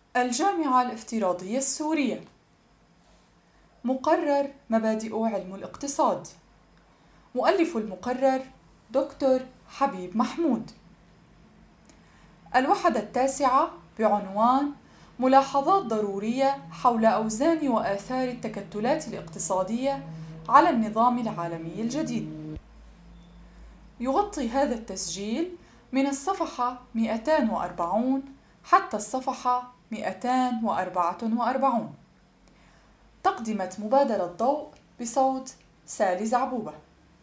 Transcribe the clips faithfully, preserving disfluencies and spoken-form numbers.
الجامعة الافتراضية السورية. مقرر مبادئ علم الاقتصاد. مؤلف المقرر دكتور حبيب محمود. الوحدة التاسعة بعنوان ملاحظات ضرورية حول أوزان وآثار التكتلات الاقتصادية على النظام العالمي الجديد. يغطي هذا التسجيل من الصفحة مئتين وأربعين حتى الصفحة مئتين وأربعة وأربعين. تقدمة مبادرة ضوء بصوت سالي زعبوبة.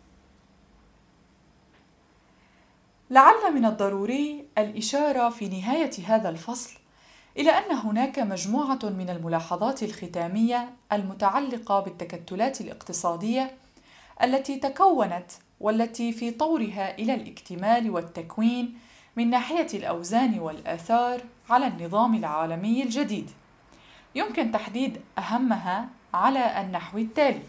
لعل من الضروري الإشارة في نهاية هذا الفصل إلى أن هناك مجموعة من الملاحظات الختامية المتعلقة بالتكتلات الاقتصادية التي تكونت والتي في طورها إلى الاكتمال والتكوين من ناحية الأوزان والآثار على النظام العالمي الجديد. يمكن تحديد أهمها على النحو التالي: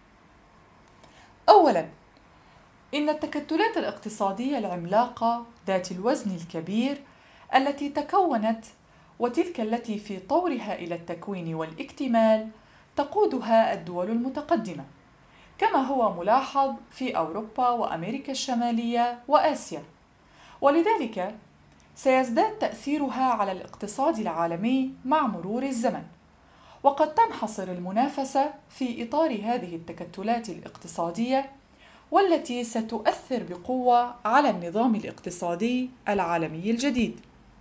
أولاً، إن التكتلات الاقتصادية العملاقة ذات الوزن الكبير التي تكونت وتلك التي في طورها إلى التكوين والاكتمال تقودها الدول المتقدمة، كما هو ملاحظ في أوروبا وأمريكا الشمالية وآسيا، ولذلك سيزداد تأثيرها على الاقتصاد العالمي مع مرور الزمن. وقد تنحصر المنافسة في إطار هذه التكتلات الاقتصادية والتي ستؤثر بقوة على النظام الاقتصادي العالمي الجديد.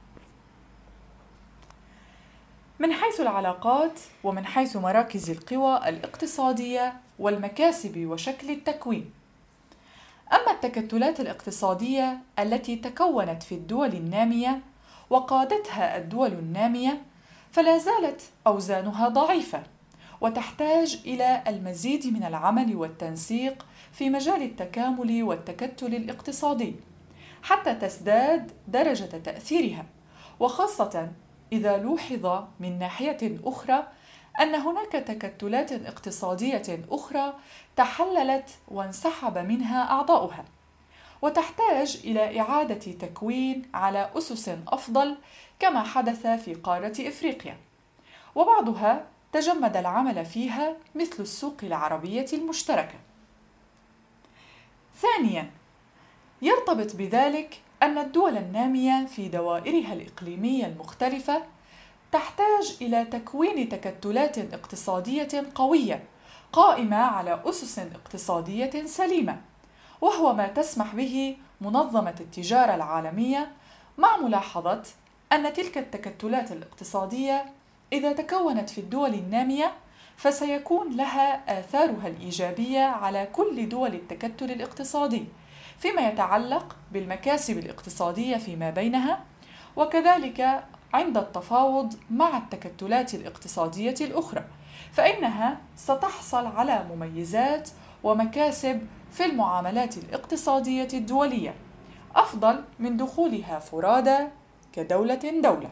من حيث العلاقات ومن حيث مراكز القوى الاقتصادية والمكاسب وشكل التكوين. أما التكتلات الاقتصادية التي تكونت في الدول النامية وقادتها الدول النامية فلا زالت أوزانها ضعيفة وتحتاج إلى المزيد من العمل والتنسيق في مجال التكامل والتكتل الاقتصادي حتى تزداد درجة تأثيرها، وخاصة إذا لوحظ من ناحية أخرى أن هناك تكتلات اقتصادية أخرى تحللت وانسحب منها أعضاؤها، وتحتاج إلى إعادة تكوين على أسس أفضل كما حدث في قارة إفريقيا، وبعضها تجمد العمل فيها مثل السوق العربية المشتركة. ثانياً، يرتبط بذلك أن الدول النامية في دوائرها الإقليمية المختلفة تحتاج إلى تكوين تكتلات اقتصادية قوية قائمة على أسس اقتصادية سليمة، وهو ما تسمح به منظمة التجارة العالمية، مع ملاحظة أن تلك التكتلات الاقتصادية إذا تكونت في الدول النامية فسيكون لها آثارها الإيجابية على كل دول التكتل الاقتصادي فيما يتعلق بالمكاسب الاقتصادية فيما بينها، وكذلك عند التفاوض مع التكتلات الاقتصادية الأخرى، فإنها ستحصل على مميزات ومكاسب في المعاملات الاقتصادية الدولية أفضل من دخولها فرادى كدولة دولة.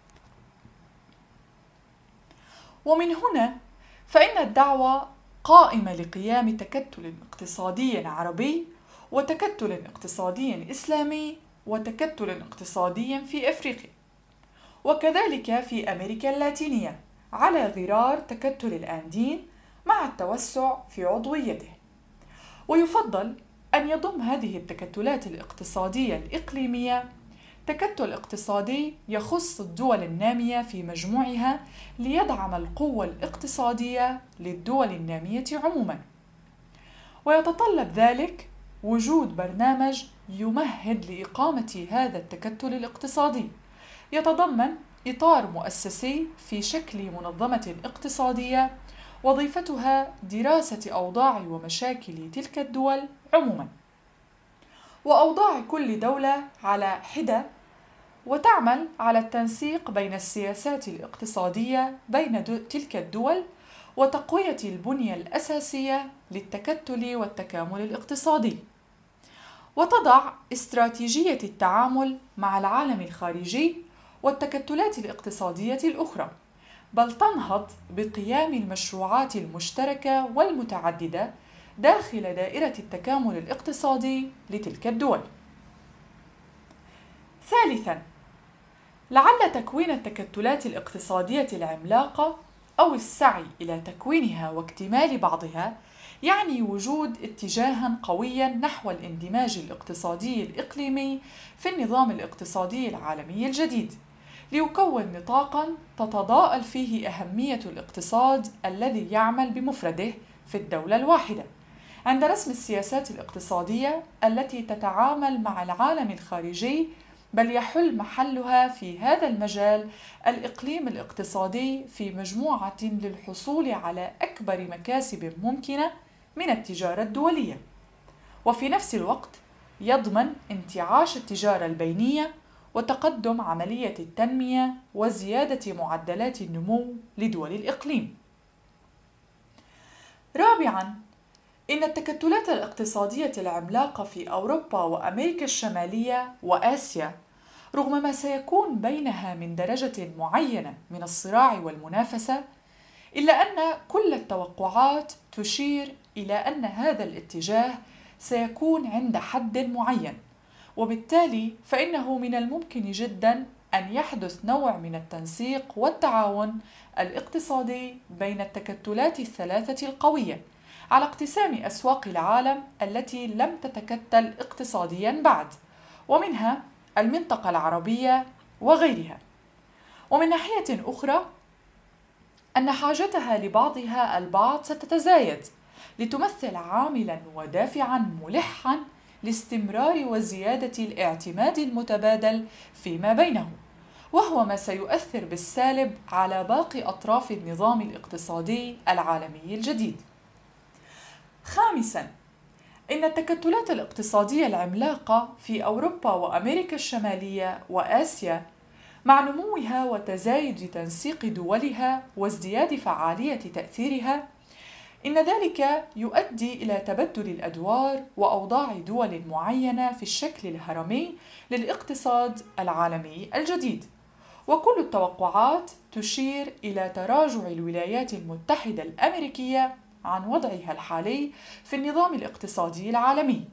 ومن هنا فإن الدعوة قائمة لقيام تكتل اقتصادي عربي وتكتل اقتصادي إسلامي وتكتل اقتصادي في أفريقيا وكذلك في أمريكا اللاتينية على غرار تكتل الأندين مع التوسع في عضويته. ويفضل أن يضم هذه التكتلات الاقتصادية الإقليمية تكتل اقتصادي يخص الدول النامية في مجموعها ليدعم القوة الاقتصادية للدول النامية عموما، ويتطلب ذلك وجود برنامج يمهد لإقامة هذا التكتل الاقتصادي يتضمن إطار مؤسسي في شكل منظمة اقتصادية وظيفتها دراسة أوضاع ومشاكل تلك الدول عموما وأوضاع كل دولة على حدة، وتعمل على التنسيق بين السياسات الاقتصادية بين تلك الدول وتقوية البنية الأساسية للتكتل والتكامل الاقتصادي، وتضع استراتيجية التعامل مع العالم الخارجي والتكتلات الاقتصادية الأخرى، بل تنهض بقيام المشروعات المشتركة والمتعددة داخل دائرة التكامل الاقتصادي لتلك الدول. ثالثاً، لعل تكوين التكتلات الاقتصادية العملاقة أو السعي إلى تكوينها واكتمال بعضها يعني وجود اتجاهاً قوياً نحو الاندماج الاقتصادي الإقليمي في النظام الاقتصادي العالمي الجديد، ليكون نطاقاً تتضاءل فيه أهمية الاقتصاد الذي يعمل بمفرده في الدولة الواحدة عند رسم السياسات الاقتصادية التي تتعامل مع العالم الخارجي، بل يحل محلها في هذا المجال الإقليم الاقتصادي في مجموعة للحصول على أكبر مكاسب ممكنة من التجارة الدولية، وفي نفس الوقت يضمن انتعاش التجارة البينية وتقدم عملية التنمية وزيادة معدلات النمو لدول الإقليم. رابعاً، إن التكتلات الاقتصادية العملاقة في أوروبا وأمريكا الشمالية وآسيا، رغم ما سيكون بينها من درجة معينة من الصراع والمنافسة، إلا أن كل التوقعات تشير إلى أن هذا الاتجاه سيكون عند حد معين، وبالتالي فإنه من الممكن جداً أن يحدث نوع من التنسيق والتعاون الاقتصادي بين التكتلات الثلاثة القوية على اقتسام أسواق العالم التي لم تتكتل اقتصادياً بعد، ومنها المنطقة العربية وغيرها. ومن ناحية أخرى أن حاجتها لبعضها البعض ستتزايد لتمثل عاملاً ودافعاً ملحاً لاستمرار وزيادة الاعتماد المتبادل فيما بينهم، وهو ما سيؤثر بالسالب على باقي أطراف النظام الاقتصادي العالمي الجديد. خامساً، إن التكتلات الاقتصادية العملاقة في أوروبا وأمريكا الشمالية وآسيا، مع نموها وتزايد تنسيق دولها وازدياد فعالية تأثيرها، إن ذلك يؤدي إلى تبدل الأدوار وأوضاع دول معينة في الشكل الهرمي للاقتصاد العالمي الجديد، وكل التوقعات تشير إلى تراجع الولايات المتحدة الأمريكية عن وضعها الحالي في النظام الاقتصادي العالمي.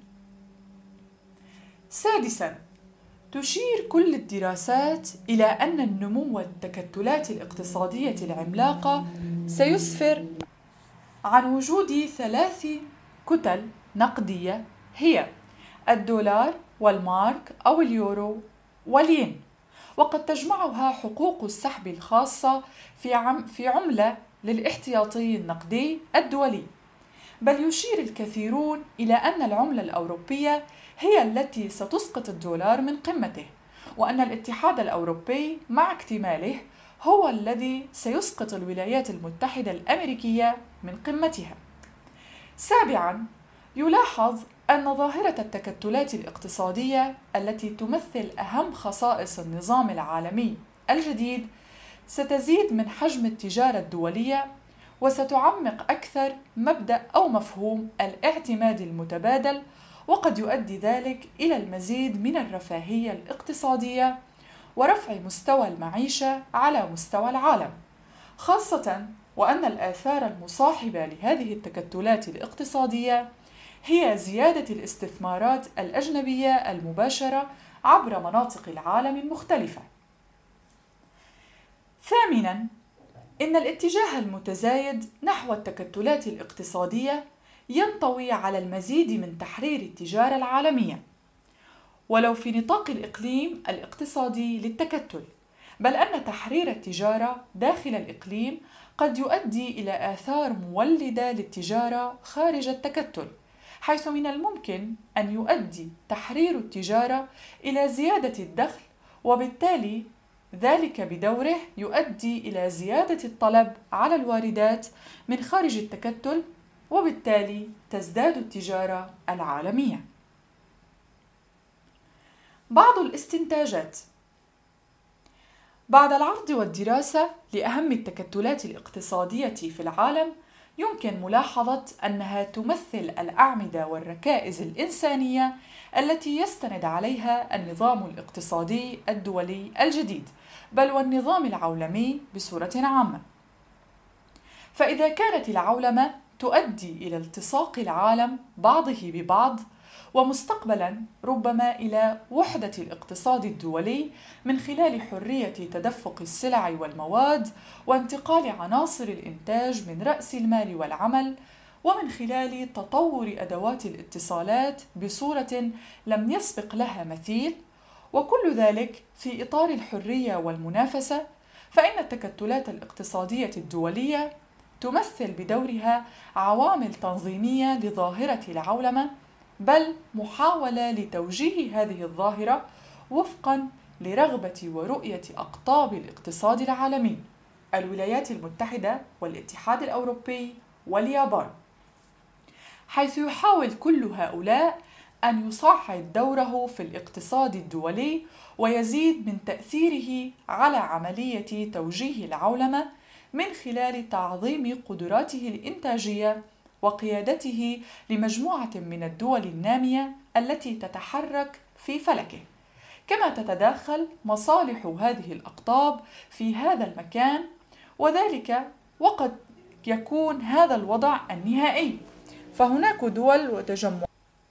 سادساً، تشير كل الدراسات إلى أن النمو والتكتلات الاقتصادية العملاقة سيسفر عن وجود ثلاث كتل نقدية هي الدولار والمارك أو اليورو والين، وقد تجمعها حقوق السحب الخاصة في عم في عملة للاحتياطي النقدي الدولي. بل يشير الكثيرون إلى أن العملة الأوروبية هي التي ستسقط الدولار من قمته، وأن الاتحاد الأوروبي مع اكتماله هو الذي سيسقط الولايات المتحدة الأمريكية من قمتها. سابعاً، يلاحظ أن ظاهرة التكتلات الاقتصادية التي تمثل أهم خصائص النظام العالمي الجديد ستزيد من حجم التجارة الدولية، وستعمق أكثر مبدأ أو مفهوم الاعتماد المتبادل، وقد يؤدي ذلك إلى المزيد من الرفاهية الاقتصادية ورفع مستوى المعيشة على مستوى العالم، خاصة وأن الآثار المصاحبة لهذه التكتلات الاقتصادية هي زيادة الاستثمارات الأجنبية المباشرة عبر مناطق العالم المختلفة. ثامناً، إن الاتجاه المتزايد نحو التكتلات الاقتصادية ينطوي على المزيد من تحرير التجارة العالمية، ولو في نطاق الإقليم الاقتصادي للتكتل، بل أن تحرير التجارة داخل الإقليم قد يؤدي إلى آثار مولدة للتجارة خارج التكتل، حيث من الممكن أن يؤدي تحرير التجارة إلى زيادة الدخل، وبالتالي ذلك بدوره يؤدي إلى زيادة الطلب على الواردات من خارج التكتل، وبالتالي تزداد التجارة العالمية. بعض الاستنتاجات: بعد العرض والدراسة لأهم التكتلات الاقتصادية في العالم، يمكن ملاحظة أنها تمثل الأعمدة والركائز الإنسانية التي يستند عليها النظام الاقتصادي الدولي الجديد، بل والنظام العولمي بصورة عامة. فإذا كانت العولمة تؤدي إلى التصاق العالم بعضه ببعض ومستقبلاً ربما إلى وحدة الاقتصاد الدولي من خلال حرية تدفق السلع والمواد وانتقال عناصر الإنتاج من رأس المال والعمل، ومن خلال تطور أدوات الاتصالات بصورة لم يسبق لها مثيل، وكل ذلك في إطار الحرية والمنافسة. فإن التكتلات الاقتصادية الدولية تمثل بدورها عوامل تنظيمية لظاهرة العولمة، بل محاولة لتوجيه هذه الظاهرة وفقاً لرغبة ورؤية أقطاب الاقتصاد العالمي: الولايات المتحدة والاتحاد الأوروبي واليابان، حيث يحاول كل هؤلاء أن يصعد دوره في الاقتصاد الدولي ويزيد من تأثيره على عملية توجيه العولمة من خلال تعظيم قدراته الإنتاجية وقيادته لمجموعة من الدول النامية التي تتحرك في فلكه، كما تتداخل مصالح هذه الأقطاب في هذا المكان، وذلك وقد يكون هذا الوضع النهائي. فهناك دول وتجمع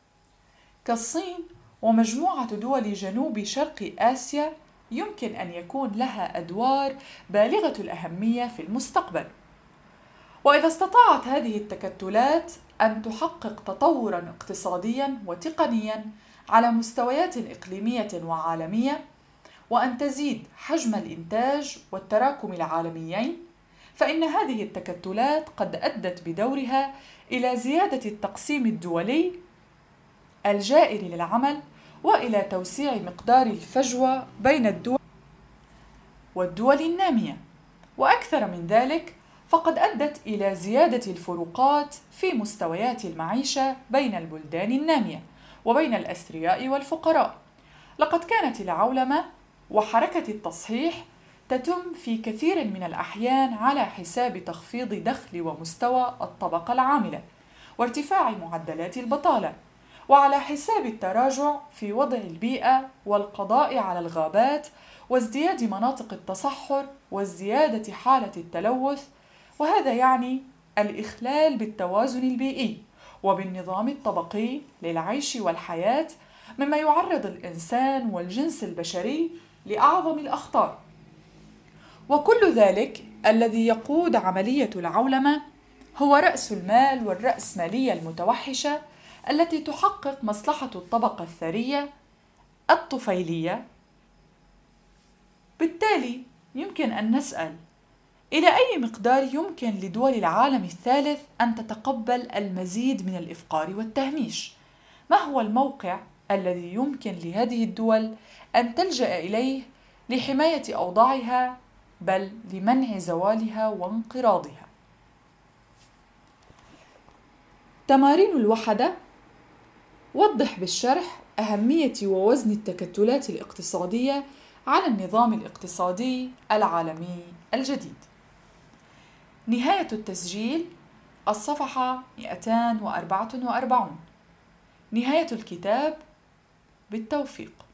كالصين ومجموعة دول جنوب شرق آسيا يمكن أن يكون لها أدوار بالغة الأهمية في المستقبل. وإذا استطاعت هذه التكتلات أن تحقق تطوراً اقتصادياً وتقنياً على مستويات إقليمية وعالمية، وأن تزيد حجم الإنتاج والتراكم العالميين، فإن هذه التكتلات قد أدت بدورها إلى زيادة التقسيم الدولي الجائر للعمل، وإلى توسيع مقدار الفجوة بين الدول والدول النامية. وأكثر من ذلك، فقد أدت إلى زيادة الفروقات في مستويات المعيشة بين البلدان النامية وبين الأثرياء والفقراء. لقد كانت العولمة وحركة التصحيح تتم في كثير من الأحيان على حساب تخفيض دخل ومستوى الطبقة العاملة وارتفاع معدلات البطالة، وعلى حساب التراجع في وضع البيئة والقضاء على الغابات وازدياد مناطق التصحر وازديادة حالة التلوث، وهذا يعني الإخلال بالتوازن البيئي وبالنظام الطبقي للعيش والحياة، مما يعرض الإنسان والجنس البشري لأعظم الأخطار. وكل ذلك الذي يقود عملية العولمة هو رأس المال والرأسمالية المتوحشة التي تحقق مصلحة الطبقة الثرية الطفيلية. بالتالي يمكن أن نسأل: إلى أي مقدار يمكن لدول العالم الثالث أن تتقبل المزيد من الإفقار والتهميش؟ ما هو الموقع الذي يمكن لهذه الدول أن تلجأ إليه لحماية أوضاعها، بل لمنع زوالها وانقراضها؟ تمارين الوحدة: وضح بالشرح أهمية ووزن التكتلات الاقتصادية على النظام الاقتصادي العالمي الجديد. نهاية التسجيل الصفحة مئتين وأربعة وأربعين. نهاية الكتاب. بالتوفيق.